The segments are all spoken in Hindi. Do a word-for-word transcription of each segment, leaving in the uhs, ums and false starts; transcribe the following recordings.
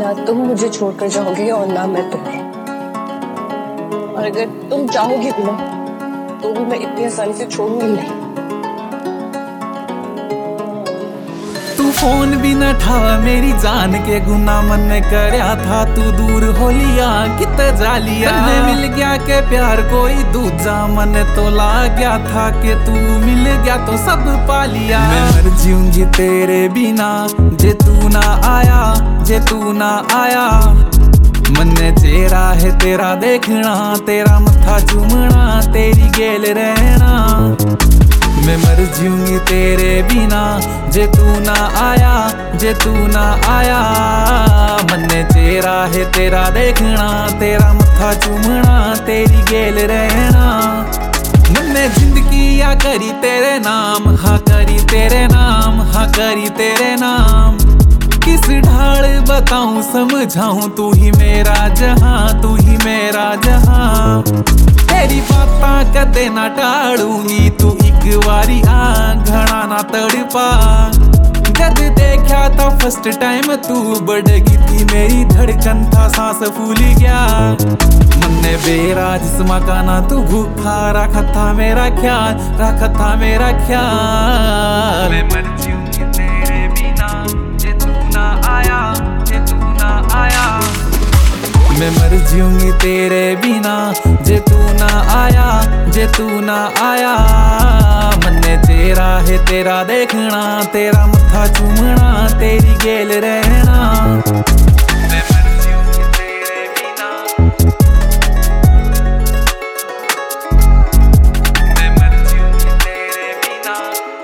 ना तुम मुझे छोड़कर जाओगे और ना मैं तुम्हें। और अगर तुम चाहोगे भी ना तो भी मैं इतनी आसानी से छोड़ूंगी नहीं। तू फोन भी न ठावा मेरी जान के गुना मन करया था, तू दूर हो लिया कित जा लिया। मिल गया के प्यार कोई दूजा मन तो ला गया था कि तू मिल गया तो सब पा लिया। मैं मर जीऊंगी तेरे बिना जे तू ना आया, जे तू ना आया। मन चेहरा है तेरा देखना, तेरा मत्था चूमना, तेरी गेल रहना। मैं मर जीऊंगी तेरे बिना जे तू ना आया, जे तू ना आया। मन चेहरा है तेरा देखना, तेरा मत्था चूमना, तेरी गेल रहना। मैंने जिंदगी या करी तेरे नाम, हाँ करी तेरे नाम, हाँ करी तेरे नाम। किस ढाल बताऊं समझाऊं, तू ही मेरा जहां, तू ही मेरा जहां। तेरी बातां कदे ना टालूंगी, तू एक बारी आ घना ना तड़पा। जब देखा था फर्स्ट टाइम तू बढ़ गई थी मेरी धड़कन, था सांस फूल गया। मन ने बेरा जिस्मा का ना तू भूखा रखा था मेरा ख्याल, रखा था मेरा ख्याल। मैं मर जीऊंगी तेरे बिना जे तू ना आया, जे तू ना आया। मैं मर जीऊंगी तेरे बिना जे तू ना आया, जे तू ना आया। मन चेहरा है तेरा देखना, तेरा मत्था चूमना, तेरी गेल रहना। मैं मर जीऊंगी तेरे बिना, मैं मर जीऊंगी तेरे बिना।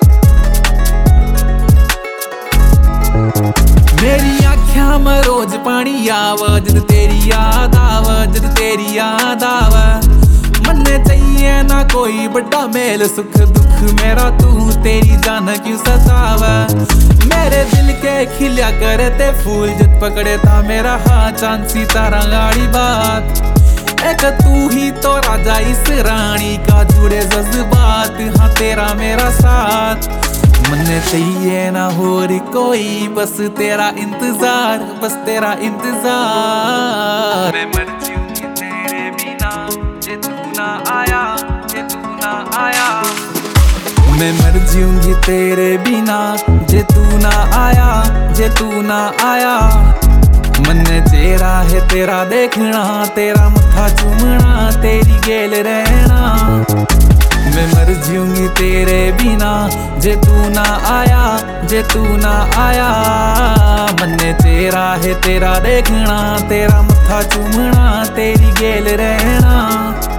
मेरी आँखों में रोज पानी आवा जद तेरी याद आवा, जद तेरी याद आवा। मन चाहिए ना कोई बड़ा मेल, सुख दुख मेरा तू, तेरी जान क्यों सतावा। मेरे दिल के खिलिया करे ते फूल जद पकड़े था मेरा हाथ, चांद सितारा गाड़ी बात। एक तू ही तो राजा इस रानी का, जुड़े जज्बात हाँ तेरा मेरा साथ। मन चाहिए ना और कोई, बस तेरा इंतजार, बस तेरा इंतजार। मैं मर जीऊंगी तेरे बिना जे तू ना आया, जे तू ना आया। मैं मर जीऊंगी तेरे बिना जे तू ना आया, जे तू ना आया। मन चेहरा है तेरा देखना, तेरा मत्था चूमना, तेरी गेल रहना। मैं मर जीऊंगी तेरे बिना जे तू ना आया, जे तू ना आया। मन चेहरा है तेरा देखना, तेरा मत्था चूमना, तेरी गेल रहना।